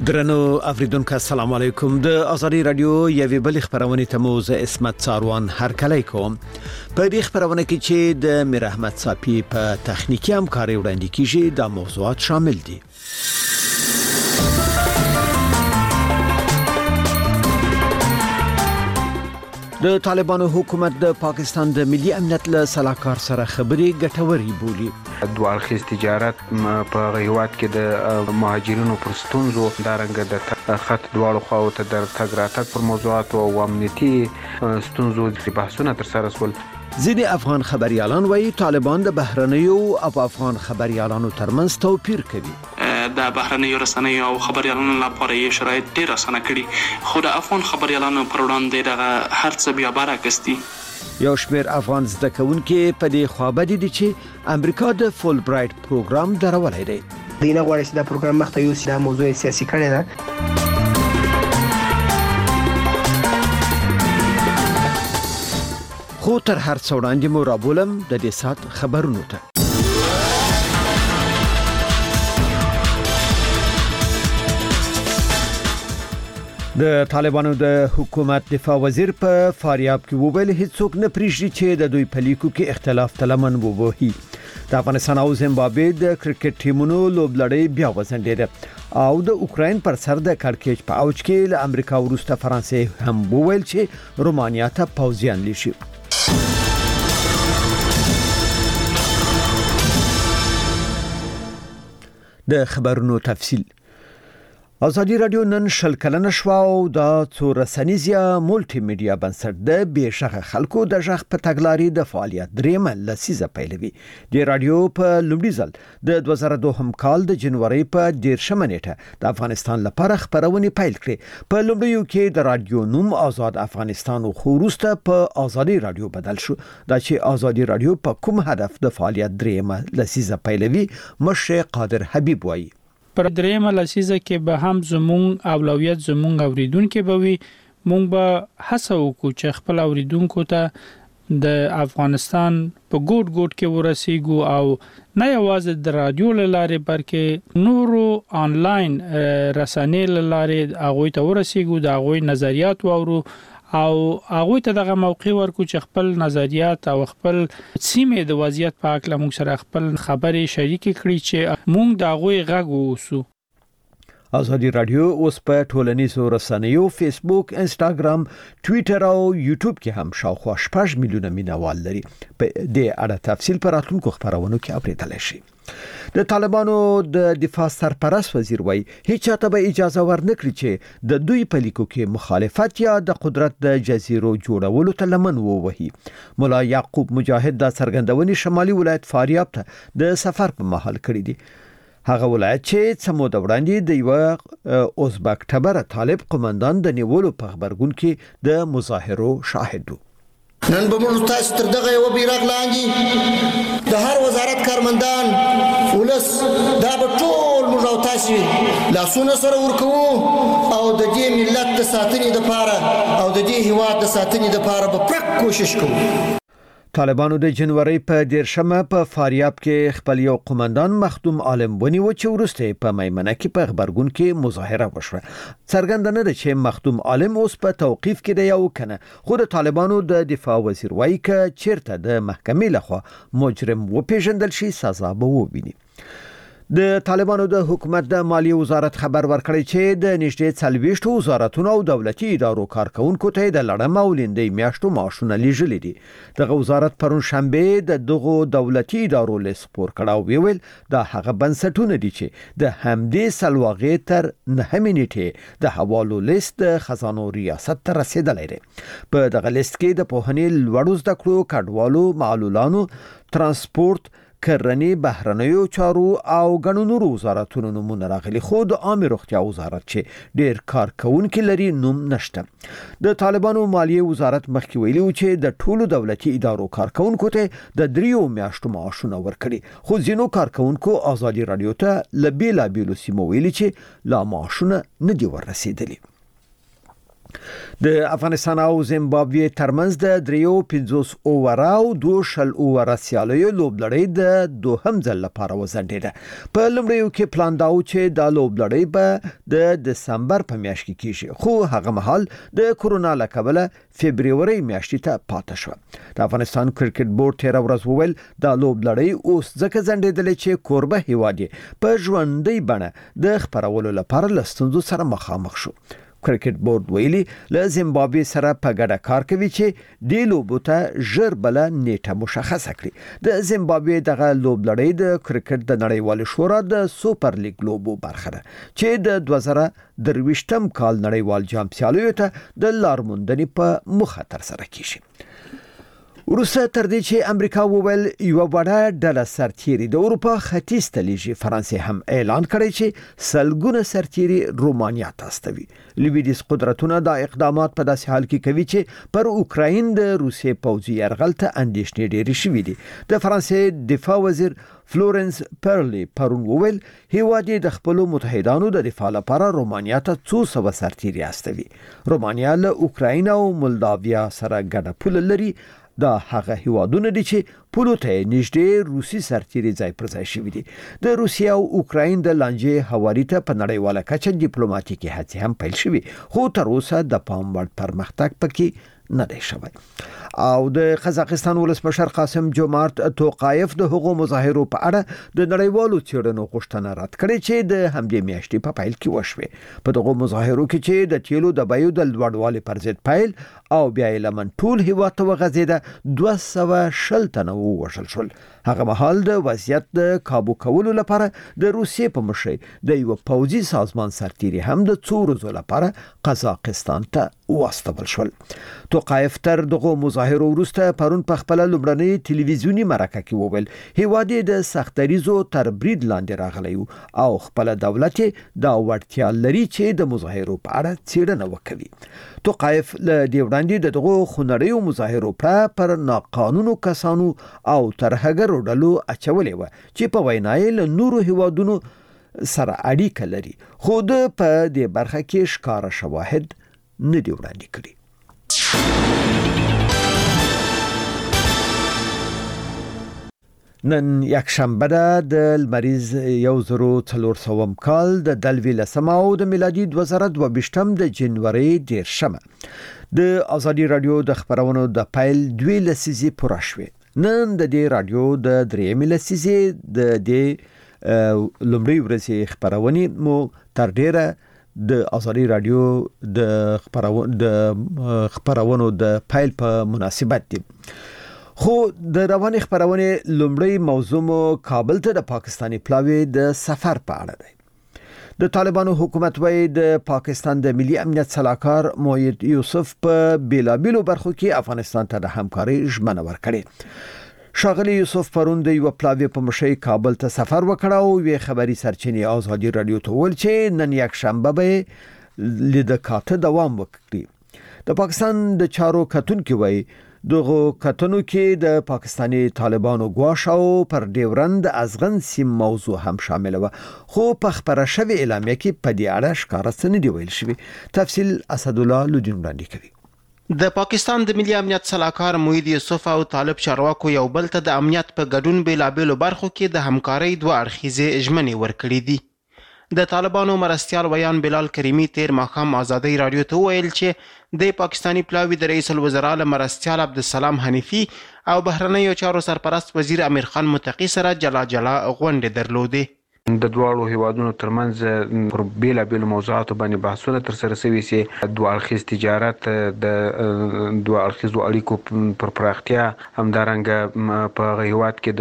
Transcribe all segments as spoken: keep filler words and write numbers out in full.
درنو اوریدونکو السلام علیکم د ازادي رادیو یوې بل خبرونه ته مو زه اسمت ساروان هرکلی کوم په دې خبرونه کې چې د میر احمد صافي په تخنیکی همکاري وړاندې کیږي د موضوعات شامل دي. د طالبانو حکومت د پاکستان د ملي امنیت له سلاکار سره خبرې ګټوري بولي. دوه اړخیز تجارت په هیواد کې د مهاجرینو پر ستونزو دارنګ د خط دواړو خواو ته د تګ راتګ پر موضوعات او امنیتي ستونزو د بحثونه تر سره شول. ځینې افغان خبريالان وایي طالبان د بهرنیو او افغان خبريالانو ترمنځ توپیر کوي. د بهرنیو رسنیو او خبريالانو لپاره یې شرایط ډېر اسانه کړي، خو د افغان خبريالانو پر وړاندې دغه هر څه بیا برعکس دي. یو شمېر افغان زده کوونکي په دې خوابدي دي چې امریکا د فول برایټ پروګرام درولای دی. دینه غواړي چې دا پروګرام مخته یوسي، دا موضوع سیاسي کړي ده. خو تر هر څه وړاندې مو رابولم د دې سات خبرونو ته. د طالبانو د حکومت دفاع وزیر په فاریاب کې وویل هیڅوک نه پریږدي چې د دوی په لیکو کې اختلاف تلمن ووهي. د افغانستان او زیمبابوې د کرکټ ټیمونو لوبلړۍ بیا وځنډېده او د اوکراین پر سر د کړکېچ په اوج کې له امریکا وروسته فرانسې هم وویل چې رومانیا ته پوځیان لیشي. د خبرونو تفصیل. ازادي رادیو نن شل کلنه شو او د څو رسنیزه مولټي میډیا بنسټ د بهشغه خلکو د ژغ په تګلاري د فعالیت درېمه لسیزه پیلوي. د رادیو په لومړي ځل د دوه زره دوه کال د جنوري په دیرشمه نیټه د افغانستان لپاره خبرونه پیل کړې. په لومړیو کې د رادیو نوم آزاد افغانستان او خوروسته په ازادي رادیو بدل شو. دا چې ازادي رادیو په کوم هدف د فعالیت درېمه لسیزه پیلوي مشه قادر حبیب وایي. پر درېمه لسیزه کې به هم زموږ اولویت زموږ اوریدونکو به وي. مونږ به هڅه وکړو چې خپل اوریدونکو ته د افغانستان په ګوټ ګوټ کې ورسیږو او نه یوازې د رادیو لاره بلکې نورو آنلاین رسنۍ لاره هغه ته ورسیږو، د هغه نظریات وورو او هغه ته دغه موقع ورکو چې خپل نظریات او خپل سیمه د وضعیت په اړه موږ سره خپل خبرې شریک کړي چې موږ د هغه غږ ووسو. ازادي رادیو اوس په ټولنیزو رسنیو فیسبوک، انستګرام، ټوئیټر او یوټیوب کې هم شاوخوا شپږ میلیونه مینوال لري. په دې اړه تفصیل پر راتلونکو خبرونو کې اوریدل شي. د طالبانو د دفاع سرپرست وزیر وایي هیڅ چاته به اجازه ورنکړي چې د دوی په لیکو کې مخالفت یا د قدرت د جزیرو جوړولو ته لمن ووهي. مولا یعقوب مجاهد د څرګندونې شمالي ولایت فاریاب ته د سفر په مهال کړی دی. هغه ولایت چې څمو د وړاندې د یو ازبک ټبر طالب قومندان د نیولو په خبرګون کې د مظاهرو شاهد و. نن به موږ تاسو تر دغه یو بیرغ لاندې د هر وزارت کارمندان ولس دا به ټول موږ او تاسو لاسونه سره ورکوو او د دې ملت د ساتنې لپاره او د دې هیواد د ساتنې لپاره به پرک کوشش کوو. طالبانو د جنوري په دیرشمه په فاریاب کې خپل یو قومندان مخدوم عالم ونیو چې ورسته په میمنه کې په خبرګون کې مظاهره وشوه. څرګنده نه ده چې مخدوم عالم اوس په توقیف کې دی او کنه، خو د طالبانو د دفاع وزیر وایي چې چیرته د محکمې لخوا مجرم وپیژندل شي سزا به وویني. د طالبانو د حکومت د مالیه وزارت خبر ورکړی چې د نږدې څلوېښت وزارتونو او دولتي ادارو کارکونکو ته د لړم او لیندۍ میاشتو معاشونه لیږلي دي. دغه وزارت پرون شنبه د دغو دولتي ادارو لیست خپور کړ او ویل دا هغه بنسټونه دي چې د همدې سلواغې تر نهمې نیټې د حوالو لیست د خزانو ریاست ته رسیدلی دی. په دغه لیست کې د پوهنې لوړو زده کړو، کډوالو، معلولانو، ترانسپورت، کرنی، بهرنیو چارو او غنو نورو وزارتونو نمونه راغلي، خو د عامه روغتیا وزارت چې ډیر کارکونکي لري نوم نشته. د طالبانو مالیه وزارت مخکې ویلي و چې د ټولو دولتي ادارو کارکونکو ته د دریو میاشتو معاشونه ورکړي، خو ځینو کارکونکو ازادي رادیو ته له بیلابیلو سیمو ویلي چې لا معاشونه نه دي ورسېدلي. د افغانستان او زیمبابوې ترمنځ د دریو پنځوس اووراو دوه شل اوورا سیالیو لوبلړۍ د دوهم ځل لپاره وځنډېده. په لومړیو کې پلان دا و چې د لوبلړۍ به د دسمبر په میاشت کې کیږي، خو هغه مهال د کورونا له کبله فبرवरी میاشتې ته پاتې شو. د افغانستان کرکټ بورډ تیر ورځ وویل د لوبلړۍ اوس ځکه ځنډېدلې چې کوربه هیواد په ژوندۍ بڼه د خبرولو لپاره له ستونزو سره مخامخ شو. کرکټ بورډ ویلي له زیمبابوې سره په ګډه کار کوي چې د لوبو ته ژر بل نیټه مشخصه کړي. د زیمبابوې دغه لوبلړۍ د کرکټ د نړیوال شورا د سوپر لیګ لوبو برخه ده چې د دوه زره درویشتم کال نړیوال جام سیالیو ته د لارموندنې په مخه تر سره کیږي. وروسته تر دې چې امریکا وویل یو وړه ډله سرتیري د اروپا ختیځ ته لیږي، فرانسې هم اعلان کړی چې سلګونه سرتیري رومانیا ته استوي. لویدیز قدرتونه دا اقدامات په داسې حال کې کوي چې پر اوکراین د روسیې پوځي یرغل ته اندېښنې ډېرې شوې دي. د فرانسې دفاع وزیر فلورنس پرلی پرون وویل هیواد د خپل متحدانو د دفاع لپاره رومانیا ته څو سوه سرتیري استوي. رومانیا له اوکراین او مولداویا سره ګډه پوله لري. دا هغه هیوادونه دي چې پولو ته نږدې روسي سرتیري ځای پر ځای شوي دي. د روسیا او اوکراین د لانجې هواري ته په نړیواله کچه ډیپلوماټیکي هڅې هم پیل شوي، خو تر اوسه د پام وړ پرمختګ پکې نه دی شوی. او د قزاقستان ولسمشر قاسم جومارت توقایف د حقوقو مظاهرو په اړه د نړیوالو څېړنو غوښتنه رد کړې چې د همدې میاشتې په پیل کې وشوه. په دغه مظاهرو کې چې د تیلو د بیو د لوړوالي پر ضد پیل او بیا یې لمن ټول هیواد ته وغځېده، دوه سوه شل تنه ووژل شول. هغه مهال د وضعیت د کابو کولو لپاره د روسیې په مشرۍ د یو پوځي سازمان سرتیري هم د څو ورځو لپاره قزاقستان ته واستول شول. توقایف تر دغه مظاهرو وروسته پرون په خپل لومړنۍ ټلویزیونی مرکه کې وویل هیواد د سختریزو تر برید لاندې راغلی او خپل دولت دا وړتیا لري چې د مظاهرو په اړه څېړنه وکړي. توقایف له دې وړاندې دغه خونړیو مظاهرو پر ناقانونو کسانو او ترهګرو ډلو اچولې و چې په وینا یې له نورو هیوادونو سره اړیکه لري، خو د په دې برخه کې ښکاره شواهد نه دی وړاندې کړي. نن یک شنبه ده د لمریز یو زرو څلور سوم کال د دلوي لسمه او د میلادي دوه زره دوه ویشتم د جنوري دیرشمه. د ازادي رادیو د خبرونو د پیل دوی لسیزې پوره شوې. نن د دې رادیو د درېیمې لسیزې د دې لومړۍ ورځې خبرونه مو تر ډیره د ازادي رادیو د خبرونو د خبرونو د پیل په مناسبت دي. خو د رواني خبرونه لومړی موضوع مو کابل ته د پاکستاني پلاوی د سفر په اړه دی. د طالبانو حکومت وایي د پاکستان د ملي امنیت صلاحکار موحد یوسف په بیلابیلو برخو کې افغانستان ته د همکاري ژمنه ورکړې. شاغلی یوسف پرون د یو پلاوی په مشرۍ کابل ته سفر وکړ او وی خبري سرچینې ازادي رادیو ته ویل چې نن یک شنبه به لید کاته دوام وکړي. د پاکستان د چارو کتونکو وایي دغه کتنو کې د پاکستانی طالبانو ګواښ او پر ډیورند ازغن سیم موضوع هم شامل و، خو په خبره شوی اعلامیه کې په دې اړه ښکاره څه نه دی ویل شوی. تفصیل اسدالله لودین وړاندې کوي. د پاکستان د ملي امنیت صلاحکار موحد یوسف او طالب چارواکو یو بل ته د امنیت په ګډون بیلابیلو برخو کې د همکارۍ دوه اړخیزې ژمنې ورکړې دي. د طالبانو مرستیال ویان بلال کریمی تیر ماښام ازادي رادیو ته ویل چې د پاکستانی پلاوی د رئیس الوزرا له مرستیال عبدالسلام حنیفی او بهرنیو چارو سرپرست وزیر امیر خان متقی سره جلا جلا غونډې درلودې. د دواړو هیوادونو ترمنځ پر بیلا بیل موضوعاتو باندې بحثونه تر سره شوي چې دوه اړخیز تجارت د دوه اړخیزو اړیکو پر پراختیا همدارنګه په هیواد کې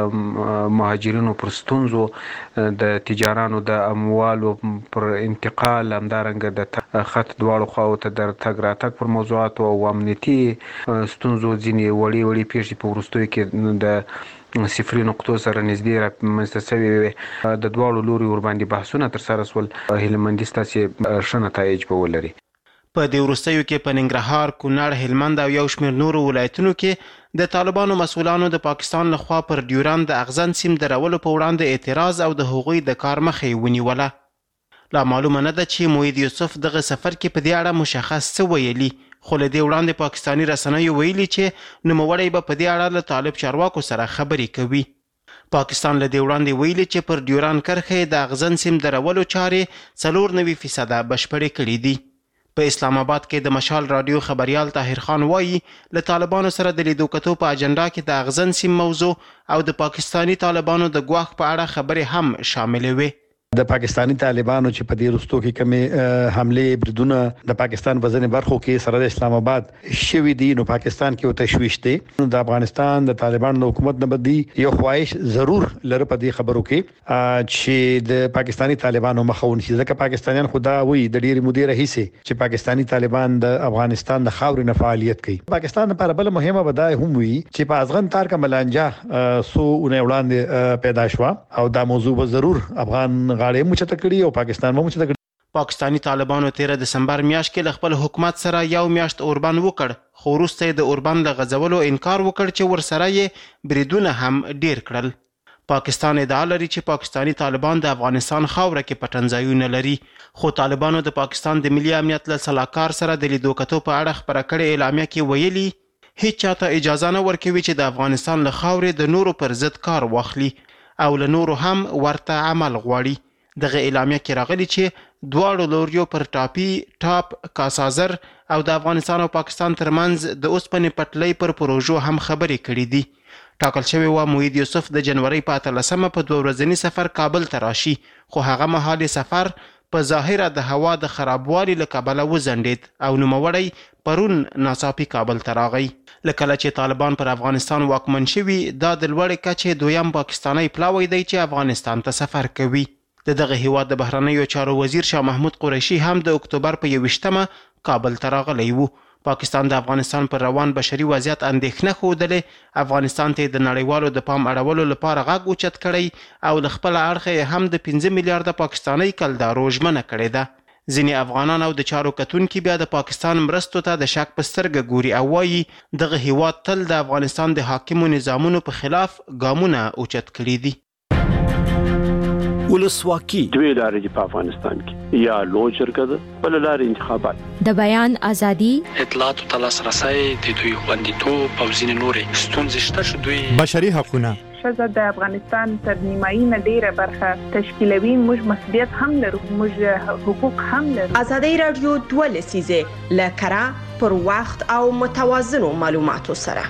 د مهاجرینو پر ستونزو د تجارانو د اموالو پر انتقال همدارنګه د خط دواړو خواو ته د تګ راتګ پر موضوعاتو او امنیتي ستونزو ځینې وړې وړې پیښې په وروستیو کې د صفري نقطو سره نږدې رامنځته شوې وې. د دواړو لوري ورباندې بحثونه ترسره شول. هیلمندي ستاسې ښه نتایج به ولري. په دې وروستیو کې په ننګرهار، کونړ، هلمند او یو شمېر نورو ولایتونو کې د طالبانو مسؤلانو د پاکستان لخوا پر ډیورند د اغزن سیم درولو په وړاندې اعتراض او د هغوی د کار مخه یې ونیوله. لا معلومه نه ده چې موحد یوسف دغه سفر کې په دې اړه مشخص څه ویلي، خو له دې وړاندې پاکستاني رسنیو ویلي چې نوموړی به په دې اړه له طالب چارواکو سره خبرې کوي. پاکستان له دې وړاندې ویلي چې پر ډیوران کرښې د اغزن سیم درولو چارې څلور نوي فیصده بشپړې کړي دي. په اسلام آباد کې د مشال رادیو خبريال طاهر خان وایي له طالبانو سره د لیدو کتو په اجنډا کې د اغزن سیم موضوع او د پاکستانی طالبانو د ګواښ په اړه خبرې هم شامل وي. د پاکستانی طالبانو چې په دې رستو کې کمی حمله بریدونه د پاکستان وزن برخو کې سره د اسلام آباد شوی دي، نو پاکستان کې او تشويش دي. د افغانستان د طالبانو حکومت نه بدی یو خواهش ضرور لره په دې خبرو کې چې د پاکستانی طالبانو مخاون شي، ځکه پاکستانیان خدا وی د ډېری مودې رئیسي چې پاکستانی طالبان د افغانستان د خاورې نه فعالیت کوي. پاکستان لپاره بل مهمه بدای هم وی چې په ازغن تار کملانجا سو اونې وړاندې پیدا شو او دا موضوع به ضرور افغان غاړې مچته کړي او پاکستان مو مچته کړي. پاکستانی طالبانو تیر دسمبر میاشت کې خپل حکومت سره یو میاشت اوربان وکړ، خو وروسته د اوربان له غځولو انکار وکړ چې ورسره یې بریدونه هم ډیر کړل. پاکستان ادعا لري چې پاکستانی طالبان د افغانستان خاوره کې پټنځایونه لري، خو طالبانو د پاکستان د ملي امنیت له سلاکار سره د لیدو کتو په اړه خبره کړې اعلامیه کې ویلي هیڅ چاته اجازه نه ورکوي چې د افغانستان له خاورې د نورو پر ضد کار واخلي او له نورو هم ورته عمل غواړي. دغه اعلامیه کې راغلي چې دواړو لوریو پر ټاپي ټاپ کاسازر او د افغانستان او پاکستان ترمنځ د اوسپنې پټلۍ پر پروژو هم خبرې کړې دي. ټاکل شوی و موحد یوسف د جنوري په اتلسمه په دوه ورځني سفر کابل ته راشي، خو هغه مهال سفر په ظاهره د هوا د خرابوالي له کبله وځنډید او نوموړی پرون ناڅاپي کابل ته راغی. لکه کله چې طالبان پر افغانستان واکمن شوي، دا د لوړې کچې دویم پاکستانی پلاوی دی چې افغانستان ته سفر کوي. د دغه هیواد د بهرنیو چارو وزیر شاه محمود قریشي هم د اکتوبر په یوویشتمه کابل ته راغلی و. پاکستان د افغانستان پر روان بشري وضعیت اندېښنه ښودلې، افغانستان ته د نړیوالو د پام اړولو لپاره غږ اوچت کړی او له خپله اړخه هم د پنځه میلیارده پاکستاني کلدارو ژمنه کړې ده. ځینې افغانان او د چارو کتونکي بیا د پاکستان مرستو ته د شک په سترګه ګوري او وایي دغه هیواد تل د افغانستان د حاکمو نظامونو په خلاف ګامونه اوچت کړي دي. ولسواکي دوی لارې دي په افغانستان کې، یا لوی جرګه ده بل لارې انتخابات، د بیان ازادي، اطلاعات او لاسرسي د دوی خوندیتوب او ځینې نورې ستونزې شته چې دوی بشري حقوقونه ښځه د افغانستان تر نیمایي نه ډیره برخه تشکیلوي. موږ مسؤلیت هم لرو، موږ حقوق هم لرو. ازادي رادیو دوه لسیزه لکره پر وخت او متوازنو معلوماتو سره.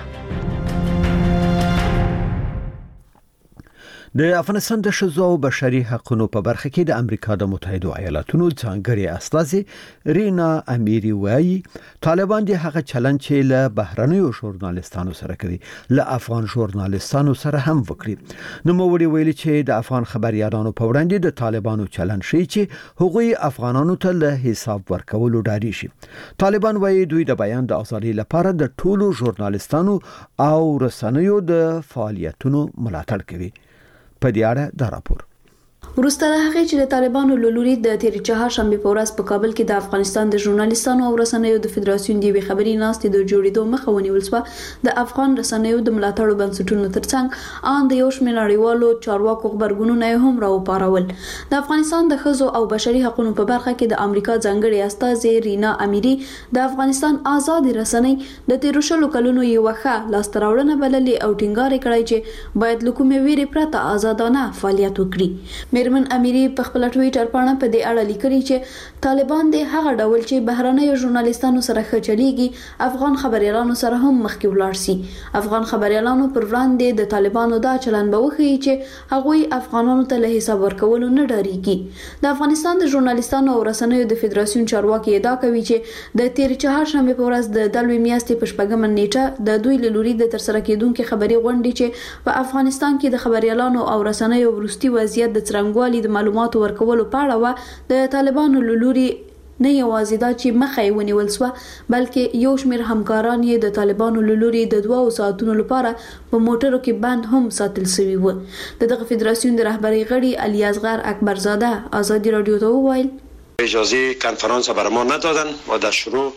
د افغانستان د ښځو او بشري حقوقو په برخه کې د امریکا د متحده ایالاتونو ځانګړي استازي رینا امیری وایي طالبان د هغه چلند چې له بهرنیو ژورنالیستانو سره کوي له افغان ژورنالیستانو سره هم وکړي. نو موږ ویلي چې د افغان خبريالانو په وړاندې د طالبانو چلند شي چې هغوی افغانانو ته له حساب ورکولو ډاري شي. طالبان وایي دوی د بیان د ازادۍ لپاره د ټولو ژورنالیستانو او رسنیو د فعالیتونو ملاتړ کوي. په دې اړه دا راپور وروسته له هغې چې د طالبانو له لوري د تېرې چهارشنبې په ورځ په کابل کې د افغانستان د ژورنالیستانو او رسنیو د فدراسیون د یوې خبري ناستې د جوړېدو مخه ونیول شوه، د افغان رسنیو د ملاتړو بنسټونو ترڅنګ ان د یو شمېر نړیوالو چارواکو خبرګونونه هم راوپارول. د افغانستان د ښځو او بشري حقوقو په برخه کې د امریکا ځانګړي استازي رینا امیری د افغانستان آزاد رسنۍ د تېرو شلو کلونو یوه ښه لاسته راوړنه بللې او ټینګار یې کړی چې باید له کومې ویرې پرته آزادانه فعالیت وکړي. میرمن امیری په خپل ټویټر باندې په دې اړه لیکلي چې طالبان د هغه ډول چې بهرنیو ژورنالیستانو سره خچلېږي افغان خبريالانو سره هم مخکې ولاړ سي. افغان خبريالانو پر وړاندې د طالبانو دا چلند به وښيي چې هغوی افغانانو ته له حساب ورکولو نه ډاریږي. د افغانستان د ژورنالیستانو او رسنیو د فدراسیون چارواکي ادعا کوي چې د تېرې چهارشنبې په ورځ د دلوي میاشتې په شپږمه نیټه د دوی له لوري د ترسره کېدونکو خبري غونډې چې په افغانستان کې د خبريالانو او رسنیو وروستي وضعیت د څرنګوالي د معلوماتو ورکولو په اړه و د طالبانو له لوري نه یوازې دا چې مخه یې ونیول شوه بلکې یو شمېر همکاران یې د طالبانو له لوري د دوو ساعتونو لپاره په موټرو کې بند هم ساتل شوي وو. د دغه فدراسیون د رهبرۍ غړي علي اصغر اکبرزاده آزادی رادیو ته وویل اجازه کنفرانس بر ما ندادن و در شروع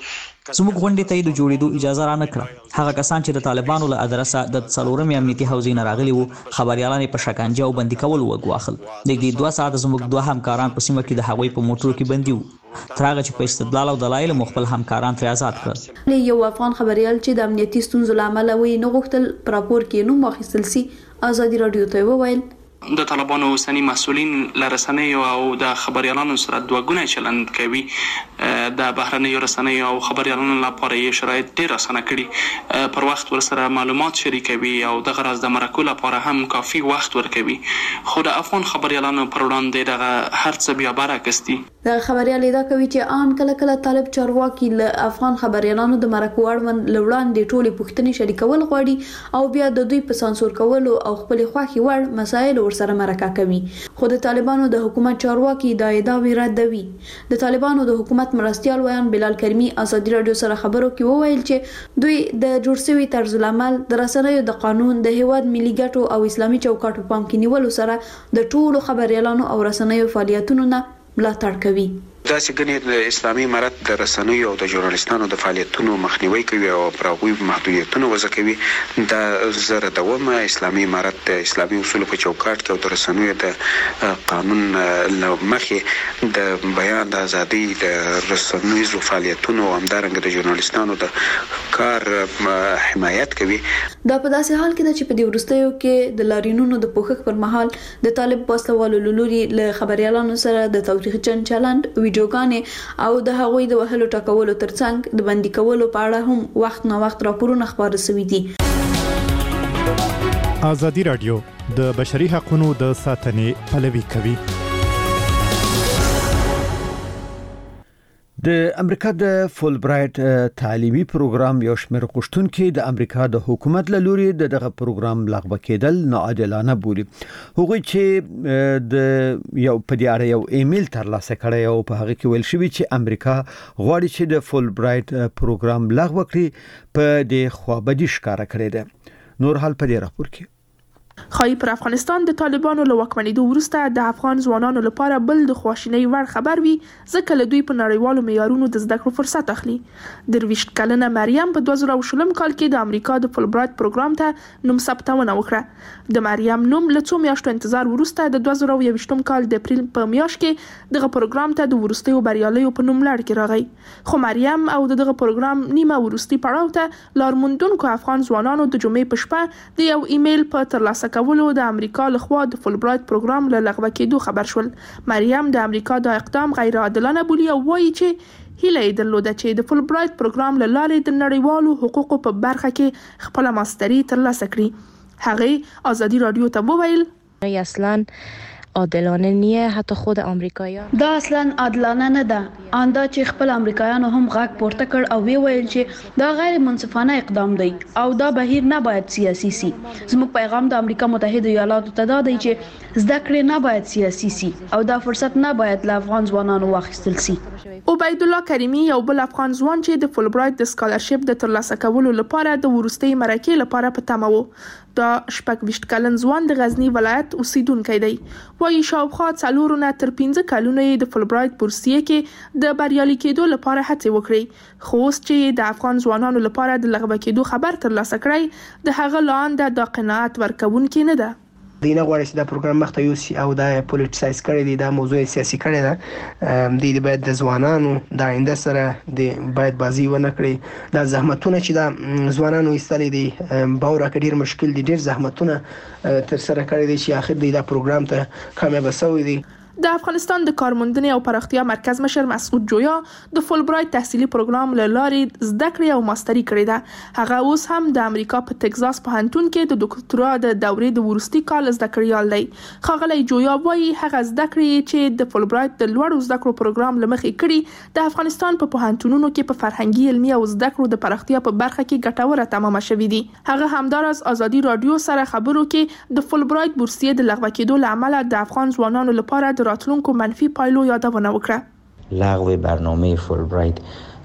زموږ غونډې ته د جوړېدو اجازه را نه کړه. هغه کسان چې د طالبانو له ادرسه د څلورمې امنیتي حوزې نه راغلي وو خبريالان په شکنجه او بندي کول وګواخل. د دې دوه ساعته زموږ دوه همکاران په سیمه کې د هغوی په موټرو کې بندي وو. تر هغه چې په استدلال او دلایل مخبل همکاران تر آزاد کړل. یو افغان خبريال چې د امنیتي ستونزو لامل وي نه غوښتل پر راپور کې نوم واخیستل سي ازادي رادیو ته وویل د طالبانو اوسنی مسؤلین لرسنیو او د خبريالانو سره دوه ګونی چلند کوي. د بهرنیو رسنیو او خبريالانو لپاره یې شرایط ډیر اسانه کړي. پر وخت ورسره معلومات شریکوي او د غرض د مرکو لپاره هم کافي وخت ورکوي. خو د افغان خبريالانو پر وړاندې دغه هر څه بیا برعکس دي. د خبريال ادعا کوي چې ان کله کله طالب چارواکي له افغان خبريالانو د مرکو اړوند لوړاندې ټولې پوښتنې شریکول غواړي او بیا د دوی په سانسور کولو او خپل خوخي وړ مسایل ورسره مرکه کوي. خو د طالبانو د حکومت چارواکي دا ادعا ردوي. د طالبانو د حکومت مرستيال ویان بلال کریمی ازادي رادیو سره خبرو کې وویل چې دوی د جوړ شوی طرز العمل د رسنیو د قانون د هیواد ملي ګټو او اسلامي چوکاټ په پام کې نیولو سره د ټولو خبريالانو او رسنیو فعالیتونو نه ملاتړ کوي. دا چې ګنې د اسلامي امارت د رسنیو او د ژورنالیستانو د فعالیتونو مخنیوي کوي او پر هغوی محدودیتونه وضع کوي. دا زره دومه اسلامي امارت د اسلامي اصولو په چوکاټ کې او د رسنیو د قانون مخې د بیان د ازادي د رسنیزو فعالیتونو او همدارنګه د ژورنالیستانو د کار حمایت کوي. دا په داسې حال کې ده چې په دې وروستیو کې د لارینونو د پوښښ پر مهال د طالب وسلوالو لوري له خبريالانو سره د تاریخچن چلند ویډیوګانې او د هغوی د وهلو ټکولو ترڅنګ د بندي کولو په اړه هم وخت نه وخت راپورونه خبرې شوي دي. ازادي رادیو د بشري حقوقو د ساتنې پلوي کوي. د امریکا د فول برایټ تعلیمي پروګرام یو شمېر غوښتونکي د امریکا د حکومت له لوري دغه پروګرام لغوه کېدل ناعادلانه بولي. هغوی چې د یو په دې اړه یو ایمیل ترلاسه کړی او په هغه کې ویل شوی چې امریکا غواړي چې د فول برایټ پروګرام لغوه کړي په دې خوابدي ښکارا کړی ده. نور حال په دې راپور کې خای پر افغانستان د طالبانو له واکمنېدو وروسته د افغان ځوانانو لپاره بل د خواشینۍ وړ خبر وي ځکه له دوی په نړیوالو معیارونو د زده کړو فرصت اخلي. درویشت کلنه مریم په دوه زره شلم کال کې د امریکا د فول برایټ پروګرام ته نوم ثبتونه وکړه. د مریم نوم له څو میاشتو انتظار وروسته د دوه زره یوویشتم کال د اپریل په میاشت کې دغه پروګرام ته د ورستیو بریالیو په نوم لړ کې راغی. خو مریم او دغه پروګرام نیمه ورستي پړاو ته لارموندونکو افغان ځوانانو د جمعې په شپه د یو ایمیل په ترلاسه کولو د امریکا لخوا د فول برایټ پروګرام له لغوه کېدو خبر شول. مریم د امریکا د اقدام غیر عادلانه بولي او وایي چې هیله یې درلوده چې د فول برایټ پروګرام له لارې د نړیوالو حقوقو په برخه کې خپل ماستري ترلاسه کړي. هغه ازادي رادیو ته وویل اصلاً عادلانه نیه حتی خود امریکایان دا اصلا عادلانه نه ده. آندا چې خپل امریکایانو هم غږ پورته کړ او وی ویل چې دا غیر منصفانه اقدام دی او دا بهیر نه باید سیاسي سي. زموږ پیغام د امریکا متحده ایالاتو ته دا دی چې زده کړې نه باید سیاسي سي او دا فرصت نه باید له افغان ځوانانو واخیستل سي. عبید الله کریمی یو بل افغان ځوان چې د فول برایټ د سکالرشپ د ترلاسه کولو لپاره د ورستۍ مرکې لپاره په تمه و. دا شپږ ویشت کلن ځوان د غزنی ولایت اوسیدونکی دی. وایي شاوخوا څلور نه تر پنځه کلونه د فول برایټ بورسیه کې د بریالي کېدو لپاره هڅه وکړي. خو اوس چې د افغان ځوانانو لپاره د لغوه کېدو خبر ترلاسه کړی د هغه لاندې د قناعت ورکوونکی نه ده. دینه غواړي چې دا پروګرام مخته یوسي او دا پولیټیسایز کړي دي، دا موضوع سیاسي کړي ده. د دې باید د ځوانانو د آینده سره د باید بازی ونه کړي. دا زحمتونه چې دا ځوانانو ایستلې دي باور کډیر مشکل دي، ډیر زحمتونه تر سره کړي دي چې اخر دا پروګرام ته کامیاب شوی دی. د افغانستان د کارموندنې او پراختیا مرکز مشر مسعود جویا د فول برایټ تحصیلي پروګرام له لارې زده کړې او ماستري کړې ده. هغه اوس هم د امریکا په ټکزاس پوهنتون کې د ډاکټرا د دورې د وروستي کال زده کړیال دی. ښاغلی جویا وایي هغه زده کړې چې د فول برایټ د لوړو زده کړو پروګرام له مخې کړي د افغانستان په پوهنتونونو کې په فرهنګي علمي او زده کړو د پراختیا په برخه کې ګټوره تمامه شوې دي. هغه همداراز ازادي رادیو سره خبرو کې د فول برایټ بورسیه د لغوه کېدو له امله د افغان ځوانانو لپاره راتلونکو منفي پایلو یادونه وکړه. لغو برنامه فول برایټ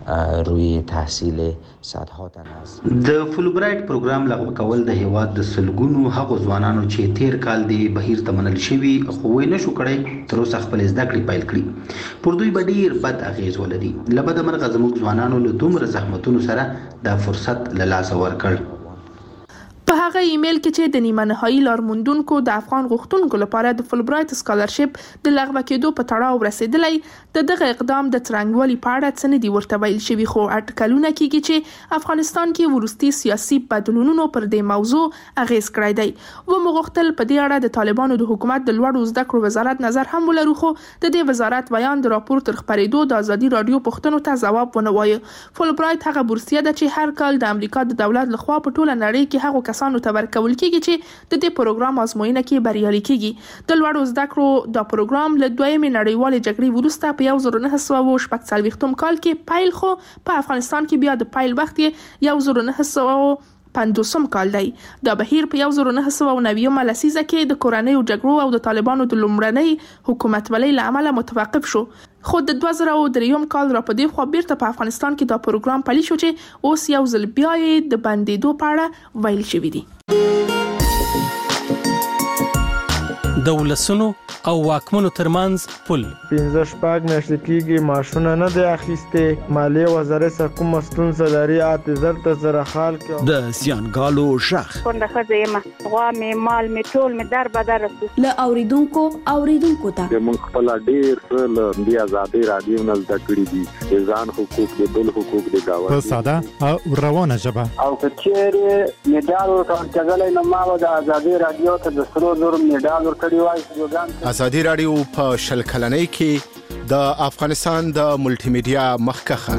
روی تحصیل صدها تن است. د فولبرایټ پروګرام لغوه کول د هیواد د سلګونو هغو ځوانانو چې تیر کال دی بهیر ته منل شوی خو وې نشو کړی تر اوسه خپل زده کړې پیل کړي پر دوی به ډیر بد اغیز ولري. لبد مرغه زموږ ځوانانو له دومره زحمتونو سره دا فرصت له لاسه ورکړ. په هغه ایمیل کې چې د نیمه نهایی لارموندونکو د افغان غوښتونکو لپاره د فولبرایټ سکالرشپ د لغوه کېدو په تړاو رسیدلی د دغه اقدام د څرنګوالي په اړه څه نه دي ورته ویل شوي خو اټکلونه کیږي چې افغانستان کې وروستي سیاسي بدلونونو پر دې موضوع اغیز کړی دی. و مغختل په دې اړه د طالبانو د حکومت د لوړو زده کړو وزارت نظر هم ولرو خو د دې وزارت بیان د راپور تر خپرېدو د ازادي رادیو پوښتنو ته ځواب ونه وایي. فولبرایټ هغه بورسیه ده چې هر کال د امریکا د دولت لخوا په ټوله نړۍ کې هغو کسانو ته ورکول کیږي چې د دې پروګرام ازموینه کې بریالي کیږي. د لوړو زده کړو دا پروګرام له دویمې نړیوالې جګړې وروسته په یو زر نه سوه شپږ څلوېښتم کال کې پیل خو په افغانستان کې بیا د پیل وخت یې یو زر نه سوه پنځوسم کال دی. دا بهیر په یو زر نه سوه نوي لسیزه کې د کورنیو جګړو او د طالبانو د لومړنۍ حکومتولۍ له امله متوقف شو خو د دوه زره درېیم کال را په دې خوا بیرته په افغانستان کې دا پروګرام پلی شو چې اوس یو ځل بیا یې د بندېدو په اړه ویل شوي دي. د ولسونو او واکمنو ترمنځ پل پنځه شپږ میاشتې کېږي معاشونه نه دی اخیستې. مالیې وزارت سره کومه ستونزه لري اته زر ته زره خال کې د زیانګالو شخ کونډه ښځه یم غوا مې مال مې ټول مې در بدر له اوریدونکو اوریدونکو ته موږ خپل ډیر څه له دې ازادي رادیو نه زده کړي دي ځان حقوق د بل حقوق د گاونډي په ساده او روانه ژبه او کچېره میډال ورکړل نو ما د ازادي رادیو ته د سرو زر میډال ورکړی وای. ازادي رادیو په شل کلنۍ کې د افغانستان د ملټي میډیا مخکخه.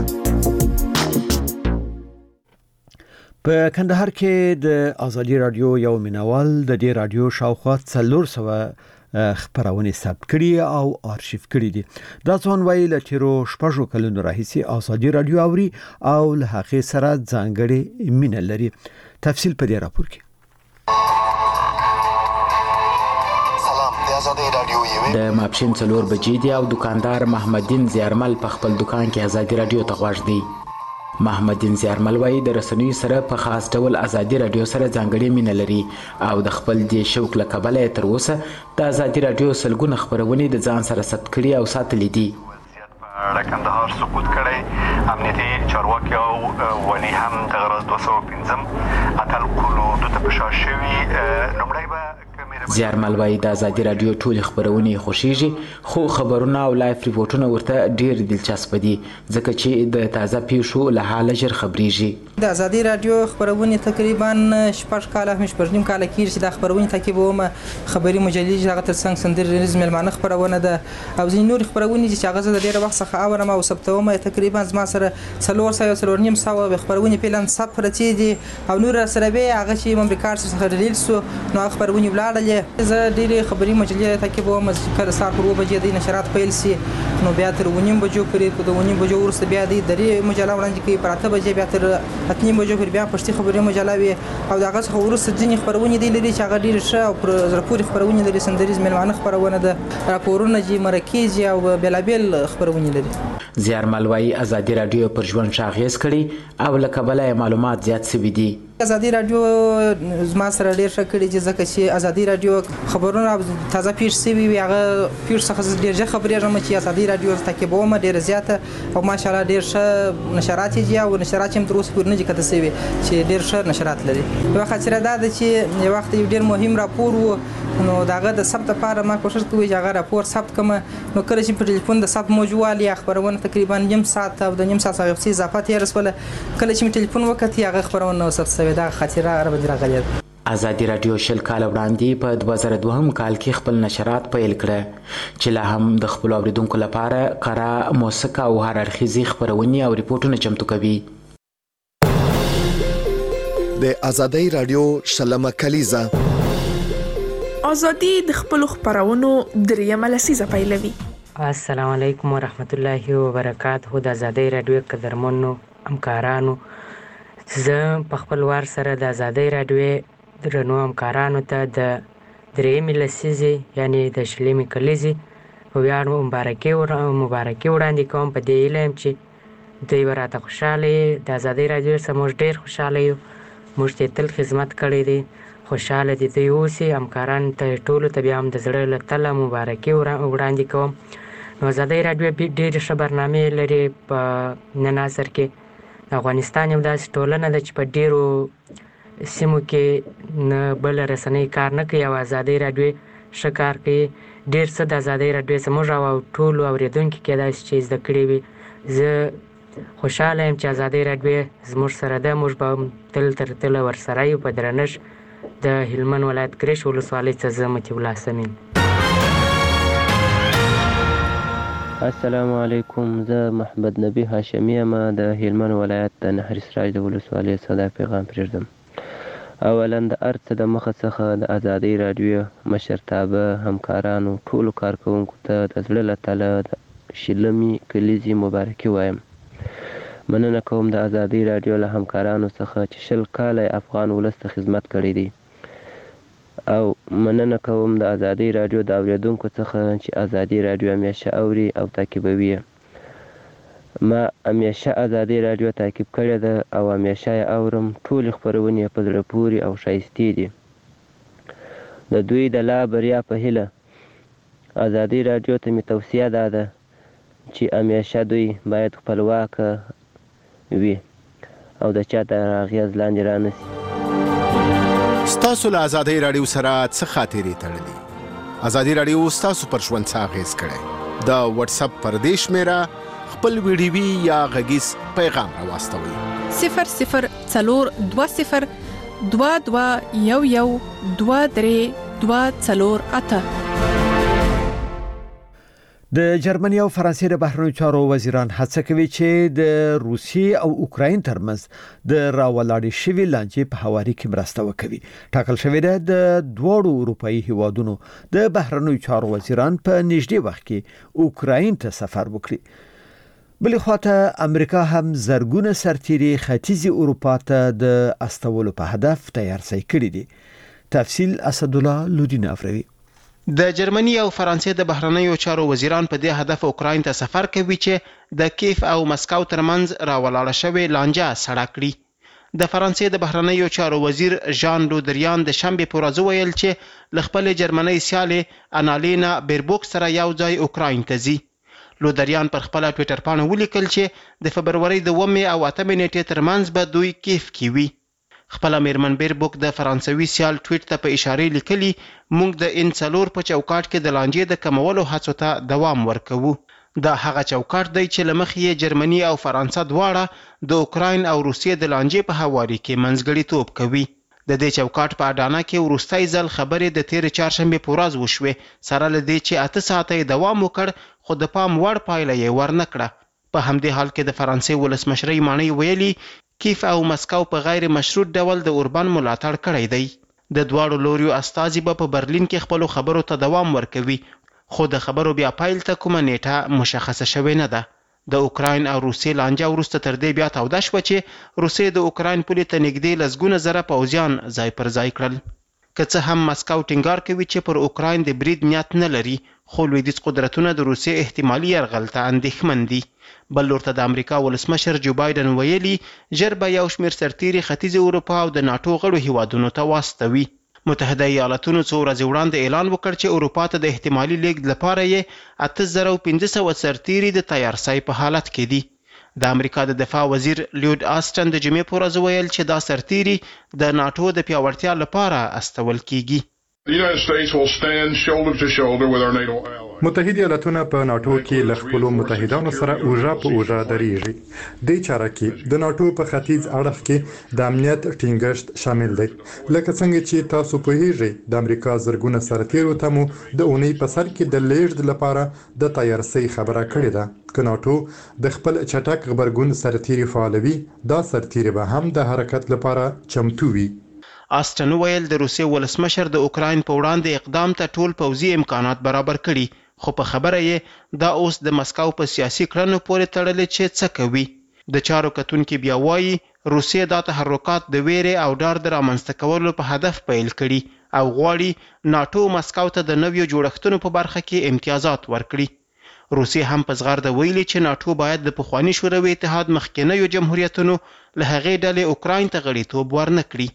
په کندهار کې د ازادي رادیو یو مینوال د دې رادیو شاوخوا څلور سوه خبرونه ثبت کړي او آرشیف کړي دي. دا ځوان وایي له تیرو شپږو کلونو راهیسې ازادي رادیو اوري او له هغې سره ځانګړې مینه لري. تفصیل په دې راپور کې. د ماپښین څلور بجې دي او دکاندار محمدین زیارمل په خپل دکان کې ازادي رادیو ته غوږ دی. محمدین زیارمل وایي د رسنیو سره په خاص ډول ازادي رادیو سره ځانګړې مینه لري او د خپل دې شوق له کبله تر اوسه د ازادي رادیو سلګونه خبرونه د ځان سره ثبت کړي او ساتلې دي. د کندهار سقوط کړی امنیتي چارواکي او ولي هم د غرض دوه سوه پنځم اتل قلود ته پشا شوي لومړی به زیارمل وایي د ازادي رادیو ټولې خبرونه خوښیږي خو خبرونه او لایف ریپورټونه ورته ډیر دلچسپ دي ځکه چې د تازه پیښو له حاله ژر خبريږي. د ازادي رادیو خبرونه تقریبا شپږ کاله هم شپږ نیم کاله کېږي چې د خبرونه تعقیبوم. خبري مجلې هغه تر څنګ سندریز ملمانه خبرونه ده او ځینې نور خبرونه چې هغه د ډیره وخت څخه اورم او ثبتوم. تقریبا زما سره څلور سوه څلور نیم سوه خبرونه پلان ثبت پرتې دي او نور سره به هغه چې امریکا څخه ریلیز سو نو خبرونه ولاړل. زه ډېرې خبري مجلې تعقیبوم کله سهار پر اوه بجې د نشرات پیل سي نو بیا تر اوه نیم بجو پورې په د اوه نیم بجو وروسته بیا د درې مجله وړاندې کوي پر اته بجې بیا تر اته نیم بجو پورې بیا پښتي خبري مجله وي او د هغه څخه وروسته ځینې خبرونه دي لري چې هغه ډېرې ښه او پر زړه پورې خبرونه لري. سندریز مېلمانه خبرونه ده راپورونه چې مرکز او بېلابېل خبرونه لري. زیارمل وایي ازادي رادیو پر ژوند ښه اغېز کړی او له کبله معلومات زیات سوي دي. ازادي رادیو زما سره ډېر ښه کړي چې ځکه چې ازادي رادیو خبرونه تازه پیښ سوي وي هغه پیښ څخه ډېر ژر خبرېږم چې ازادي رادیو تعقیبوم ډېره زیاته او ماشاءالله ډېر ښه نشرات یې دي او نشرات هم تر اوسه پورې نه دي کته سوي چې ډېر ښه نشرات لري. یوه خاطره دا ده چې یو وخت یو ډېر مهم راپور و نو د هغه د ثبت لپاره ما کوشش کوي چې هغه راپور ثبت کړم نو کله چې په ټلیفون د ثبت موجوالي خبرونه تقریبا نیم ساعت او د نیم ساعت څخه اضافه تیر رسوله کله چې ټلیفون وکړ هغه خبرونه ثبت شوی دا خاطره را بدره غلې. ازادي رادیو شل کال وړاندې په دوه زره دوهم کال کې خپل نشرات پیل کړه چې لا هم د خپل اوریدونکو لپاره قره موسیقي او هر اړخیزي خبرونه او ریپورتونه چمتو کوي. د ازادي رادیو شلمه کلیزه ازادي د خپل خبرونو دریمه لسیزه پیلوي. السلام علیکم ورحمت الله وبرکاته. د ازادي رادیو قدرمنو همکارانو زه په خپل وار سره د ازادي رادیو درنو همکارانو ته د درېیمې لسیزې یعنی د شلمې کلیزې په ویاړ مبارکي مبارکي وړاندې کوم په دې علم چې دوی به راته خوشحاله د ازادۍ راډیو سره موږ ډېر خوشحاله یو. موږ ته تل خدمت کړی دی. خوشحاله دي دوی اوسي. همکارانو ته ټولو ته بیا هم د زړه له تله مبارکي وړاندې کوم. نو ازادۍ راډیو ډېرې ښه برنامې لري په نن عصر کې. افغانستان یو داسې ټولنه ده چې په ډېرو سیمو کې نه بله رسنۍ کار نه کوي او ازادۍ راډیو ښه کار کوي. ډېر څه د ازادۍ راډیو څخه موږ او ټولو اورېدونکي کېدای شي چې زده کړي وي. زه خوشحاله یم چې ازادۍ راډیو زموږ سره ده. موږ به تل تر تله ورسره یو. په درنښت د هلمند ولایت ګرشک ولسوالۍ څخه زه مطیع الله سمین. السلام علیکم. زه محمد نبی هاشمی یم د هلمند ولایت د نهر سراج د ولسوالۍ څخه دا پیغام پرېږدم. اولا د هر څه د مخه څخه د ازادۍ راډیو مشرتابه همکارانو ټولو کارکوونکو ته د زړه له تله د شلمې کلیزې مبارکي وایم. مننه کوم د ازادۍ راډیو له همکارانو څخه چې شل کاله افغان ولس ته خدمت کړی دی. او مننه کوم د ازادۍ راډیو د اورېدونکو څخه چې ازادۍ راډیو همیشه اوري او تعقیبوي. ما همیشه ازادۍ راډیو تعقیب کړې ده او همیشه یې اورم. ټولې خپرونې په زړه پورې او ښایستې دي. د دوی د لا بریا په هیله ازادۍ راډیو ته مې توصیه دا ده چې همیشه دوی باید خپلواکه وي او د چا تر اغېز لاندې رانشي. ستاسو له ازادۍ راډیو سره څه خاطرې تړلي؟ ازادۍ راډیو ستاسو پر ژوند څه اغېز کړی؟ د واتساپ پر دې شمېره خپل ویډیوي یا غږیز پیغام راواستوئ. صفر صفر څلور دوه صفر دوه دوه یو یو دوه درې دوه څلور اته. د جرمني او فرانسې د بهرنیو چارو وزیران هڅه کوي چې د روسیې او اوکراین ترمنځ د راولاړې شوې لانجې په هواري کې مرسته وکړي. ټاکل شوې ده د دوه اروپאי هیوادونو د بهرنیو چارو وزیران په نږدې وخت کې اوکراین ته سفر وکړي. بلې خواته امریکا هم زرګونه سرتیري ختیځي اروپا ته د استولو په هدف تیارسي کړي دي. تفصیل اسدالله لودین افروی. د جرمني او فرانسې د بهرنیو چارو وزیران په دې هدف اوکراین ته سفر کوي چې د کیف او مسکو ترمنځ راولاړه شوې لانجه سړه کړي. د فرانسې د بهرنیو چارو وزیر ژان لودریان د شنبې په ورځ ویل چې له خپلې جرمنۍ سیالې انالینا بیربوک سره یو ځای اوکراین ته ځي. لودریان پر خپل ټوئیټر باندې ولیکل چې د فبرورۍ د اوومې او اتمې نیټې ترمنځ به دوی کیف کې وي. خپل میرمن بیربوک د فرانسوي سیال ټویټ ته په اشاره لیکلي، موږ د ان څلور په چوکاټ کې د لانجې د کمولو هڅو ته دوام ورکوو. دا هغه چوکاټ دی چې له مخې یې جرمني او فرانسه دواړه د اوکراین او روسیې د لانجې په هواري کې منځګړیتوب کوي. د دې چوکاټ په اډانه کې وروستی ځل خبرې د تیر چهارشنبې په ورځ وشوې، سره له دې چې اته ساعته یې دوام وکړ، خو د پام وړ پایله یې ورنه کړه. په همدې حال کې د فرانسې ولسمشرۍ ماڼۍ ویلي کیف او مسکو په غیر مشروط ډول د اوربان ملاتړ کړی دی. د دواړو لوریو استازي به په برلین کې خپلو خبرو ته دوام ورکوي، خو د خبرو بیا پایل ته کومه نیټه مشخصه شوې نه ده. د اوکراین او روسیې لانجه وروسته تر دې بیا توده شوه چې روسیې د اوکراین پولې ته نږدې لسګونه زره پوځیان ځای پر ځای کړل. که څه هم مسکو ټینګار کوي چې پر اوکراین د برید نیت نه لري، خو لویدیځ قدرتونه د روسیې احتمالي یرغل ته اندېښمن دي. بل لور ته د امریکا ولسمشر جو بایدن ویلي ژر به یو شمېر سرتیري ختیځې اروپا او د ناټو غړو هیوادونو ته واستوي. متحده ایالاتونو څو ورځې وړاندې اعلان وکړ چې اروپا ته د احتمالي لیږد لپاره یې اته زره او پنځه سوه سرتیري د تیارسۍ په حالت کې دي. د امریکا د دفاع وزیر لیود آسټن د جمعې په ورځ ویل چې دا سرتیري د ناټو د پیاوړتیا لپاره استول کیږي. متحده ایالاتونه په ناټو کې له خپلو متحدانو سره اوژه په اوژه درېږي. دې چاره کې د ناټو په ختیځ اړخ کې د امنیت ټینګښت شامل دی. لکه څنګه چې تاسو پوهیږئ، د امریکا زرګونه سرتیرو ته مو د اونۍ په سر کې د لیږد لپاره د تیارسۍ خبره کړې ده. که ناټو د خپل چټک غبرګون سرتیري فعالوي، دا سرتیري به هم د حرکت لپاره چمتو وي. آسټن ویل د روسیې ولسمشر د اوکراین په وړاندې اقدام ته ټول پوځي امکانات برابر کړي، خو په خبره یې دا اوس د مسکو په سیاسي کړنو پورې تړلې چې څه کوي. د چارو کتونکي بیا وایي روسیې دا تحرکات د ویرې او ډار د رامنځته کولو په هدف پیل کړي او غواړي ناټو مسکو ته د نویو جوړښتونو په برخه کې امتیازات ورکړي. روسیې هم په زغرده ویلي چې ناتو باید د پخواني شوروي اتحاد مخکینیو جمهوریتونو له هغې ډلې اوکراین ته غړیتوب ورنه کړي.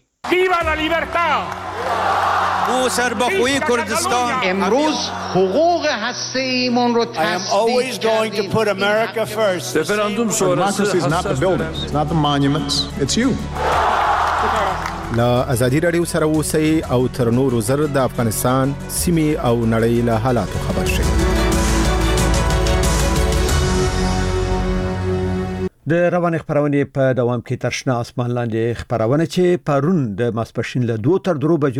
او سربخوی کردستان امروز حقوق هسته‌ایمون رو always going to put America first. Referendum sonrası Democracy is not the buildings, it's not the monuments, it's you. لا ازادي رادیو سره اوسئ او تر نورو زر د افغانستان سیمې او نړۍ له حالاتو خبر شئ. د روان خبرونه په دوام کې ترشنه اسمان لاندې خبرونه چې پرون د ماسپښین له دوه تر درو بجو